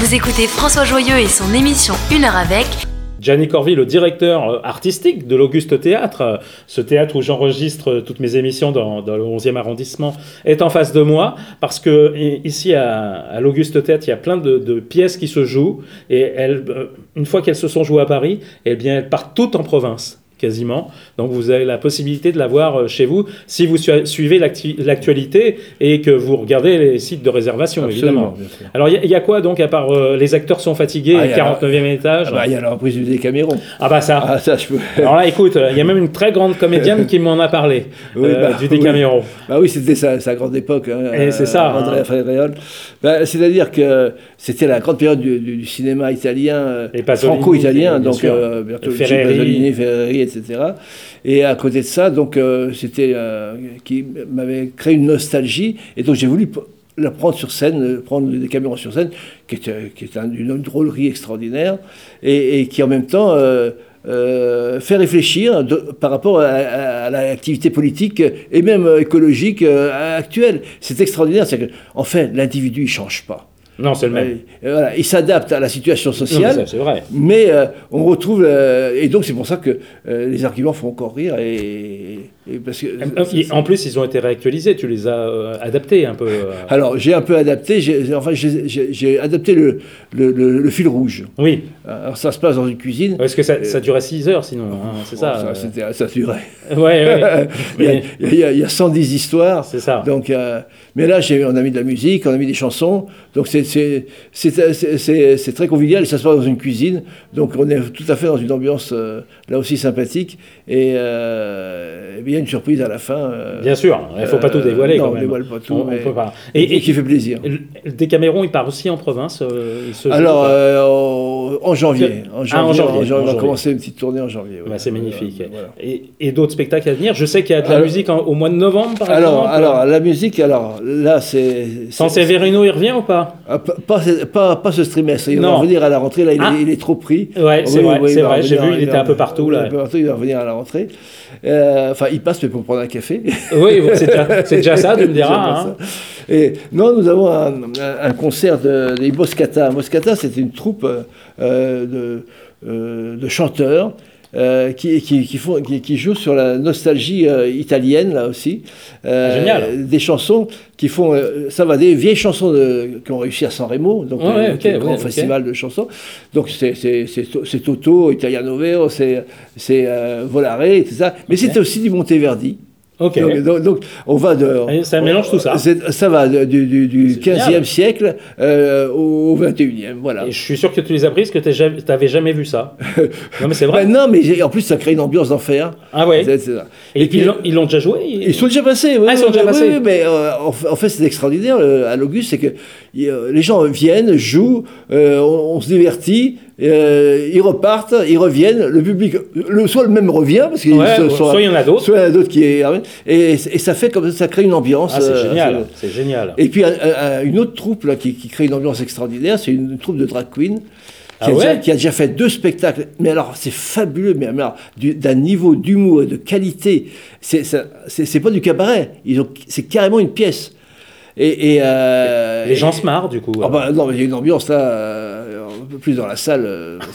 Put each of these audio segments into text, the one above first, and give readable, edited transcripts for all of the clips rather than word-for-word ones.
Vous écoutez François Joyeux et son émission 1 heure avec... Gianni Corvi, le directeur artistique de l'Auguste Théâtre, ce théâtre où j'enregistre toutes mes émissions dans le 11e arrondissement, est en face de moi, parce que ici à l'Auguste Théâtre, il y a plein de pièces qui se jouent, et une fois qu'elles se sont jouées à Paris, eh bien, elles partent toutes en province. Quasiment. Donc vous avez la possibilité de la voir chez vous si vous suivez l'actualité et que vous regardez les sites de réservation. Absolument, évidemment. Alors il y a quoi donc à part les acteurs sont fatigués, 49e étage? Il y a la reprise du Décaméron. Ah bah ça. Ah, ça je peux. Alors là écoute, il y a même une très grande comédienne qui m'en a parlé du Décaméron. Oui, c'était sa grande époque. Et c'est ça. Andrea Fredriol. C'est-à-dire que c'était la grande période du cinéma italien, franco-italien, donc Bertolucci, Ferreri, etc. Et à côté de ça, donc c'était qui m'avait créé une nostalgie, et donc j'ai voulu la prendre sur scène, prendre des caméras sur scène, qui est une drôlerie extraordinaire, et qui en même temps fait réfléchir par rapport à l'activité politique et même écologique actuelle. C'est extraordinaire, c'est qu'en fait l'individu il change pas. Non, c'est le même. Voilà, il s'adapte à la situation sociale, c'est vrai. Mais on retrouve... et donc, c'est pour ça que les arguments font encore rire. Parce que, en plus, ils ont été réactualisés. Tu les as adaptés un peu. Alors, j'ai un peu adapté. J'ai adapté le fil rouge. Oui. Alors, ça se passe dans une cuisine. Parce que ça durait 6 heures, sinon. C'est ça. Ça durait. Ouais. Il y a 110 histoires. C'est ça. Donc, mais là, on a mis de la musique, on a mis des chansons. Donc, c'est très convivial, et ça se passe dans une cuisine. Donc, on est tout à fait dans une ambiance, là aussi, sympathique. Et il y a une surprise à la fin. Bien sûr, il ne faut pas tout dévoiler. Non, quand même. On ne dévoile pas tout. On peut pas. Et qui fait plaisir. Le Décaméron, il part aussi en province. En janvier. En janvier. On va commencer une petite tournée en janvier. Ouais. C'est magnifique. Voilà. Et d'autres spectacles à venir. Je sais qu'il y a de la musique au mois de novembre, par exemple. Alors, la musique, là, c'est... Sans Severino, il revient ou pas? Pas ce trimestre. Il va revenir à la rentrée. Là, il est trop pris. Ouais, c'est vrai. J'ai vu, il était un peu partout. Là. Il va revenir à la rentrée. Il passe mais pour prendre un café. Oui, c'est déjà ça, tu me diras. Et non, nous avons un concert des Moscata. Moscata, c'est une troupe de chanteurs qui jouent sur la nostalgie italienne, là aussi. Génial. Des chansons qui font... des vieilles chansons qui ont réussi à San Remo, donc un grand festival de chansons. Donc c'est Toto, Italiano Vero, c'est Volare, et tout ça. Mais c'est aussi du Monteverdi. Okay. Donc on va ça mélange tout ça. Ça va du 15e siècle au 21e, voilà. Et je suis sûr que tu les as prises, que tu n'avais jamais vu ça. Non mais c'est vrai. Non mais en plus ça crée une ambiance d'enfer. Ah ouais. Et puis ils l'ont déjà joué. Ils sont déjà passés. Ils sont déjà passés. Oui, mais en fait c'est extraordinaire à l'Auguste, c'est que les gens viennent, jouent, on se divertit. Ils repartent, ils reviennent, le public, soit le même revient, parce qu'il soit il y en a d'autres. Soit il y en a d'autres et ça fait comme ça crée une ambiance. Ah, c'est génial, c'est génial. Et puis une autre troupe là, qui crée une ambiance extraordinaire, c'est une troupe de drag queen. Qui a déjà fait 2 spectacles, mais alors c'est fabuleux, mais alors d'un niveau d'humour et de qualité, c'est pas du cabaret, c'est carrément une pièce. Les gens se marrent du coup. Non, mais il y a une ambiance là, un peu plus dans la salle.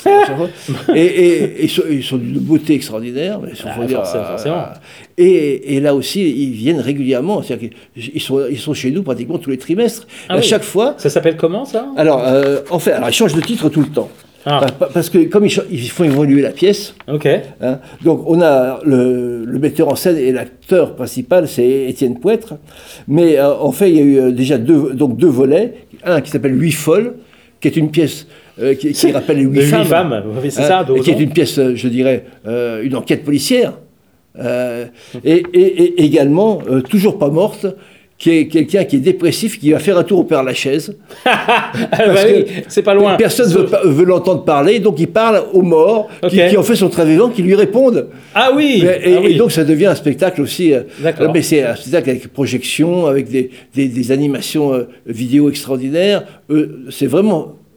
Et ils sont d'une beauté extraordinaire. Mais forcément. Et là aussi, ils viennent régulièrement. C'est-à-dire qu'ils sont chez nous pratiquement tous les trimestres. Chaque fois. Ça s'appelle comment ça? Alors, ils changent de titre tout le temps. Parce que comme ils font évoluer la pièce, donc on a le metteur en scène et l'acteur principal, c'est Étienne Poètre, mais en fait il y a eu déjà deux volets, un qui s'appelle 8 folles, qui est une pièce qui rappelle les 8 femmes, c'est ça, qui est une pièce, je dirais, une enquête policière, et également toujours pas morte, qui est quelqu'un qui est dépressif, qui va faire un tour au Père-Lachaise. C'est pas loin. Personne ne veut l'entendre parler, donc il parle aux morts, qui ont fait son très vivant, qui lui répondent. Ah oui. Et donc ça devient un spectacle aussi. D'accord. Mais c'est un spectacle avec projection, avec des animations vidéo extraordinaires. C'est vraiment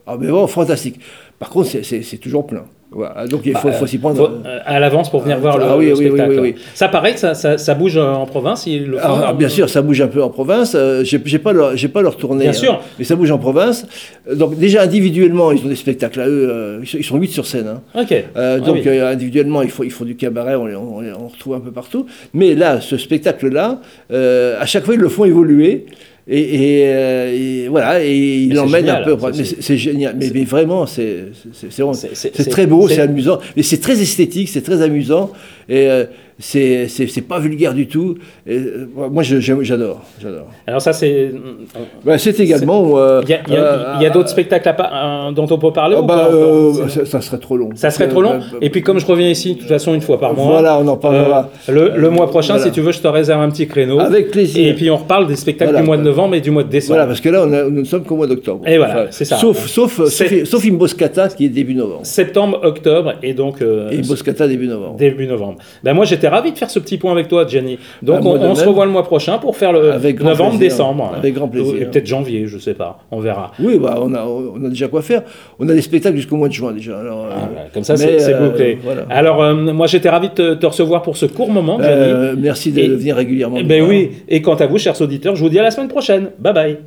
Ah, mais bon, fantastique. Par contre, c'est toujours plein. Voilà. Donc il faut s'y prendre à l'avance pour venir voir le spectacle. Oui. Ça paraît que ça bouge en province. Bien sûr, ça bouge un peu en province. J'ai pas leur tournée. Bien sûr. Mais ça bouge en province. Donc déjà individuellement, ils ont des spectacles à eux. Ils sont 8 sur scène. Hein. Ok. Donc individuellement, ils font du cabaret. On retrouve un peu partout. Mais là, ce spectacle-là, à chaque fois, ils le font évoluer. Et voilà, et il l'emmène un peu. Mais c'est génial. Mais vraiment, c'est très beau, c'est amusant. Mais c'est très esthétique, c'est très amusant. Et c'est pas vulgaire du tout. Et, moi, j'adore. Alors ça, c'est... c'est également... Il y a d'autres spectacles dont on peut parler ça serait trop long. Ça serait trop long. Et puis comme je reviens ici, de toute façon, une fois par mois... Voilà, on en parlera. Le mois prochain, si tu veux, je te réserve un petit créneau. Avec plaisir. Et puis on reparle des spectacles du mois de novembre et du mois de décembre. Voilà, parce que là, nous ne sommes qu'au mois d'octobre. Et voilà, c'est ça. Sauf Imboscata, qui est début novembre. Septembre, octobre, et donc... Imboscata, début novembre. Début novembre. Ben moi, j'étais ravi de faire ce petit point avec toi, Gianni. Donc on se revoit le mois prochain pour faire le novembre-décembre. Avec grand plaisir. Et peut-être janvier, je sais pas. On verra. Oui, on a déjà quoi faire. On a des spectacles jusqu'au mois de juin déjà. Alors, comme ça, c'est bouclé. Voilà. Alors, moi, j'étais ravi de te recevoir pour ce court moment, Gianni. Merci de venir régulièrement. Oui. Et quant à vous, chers auditeurs, je vous dis à la semaine prochaine. Bye bye.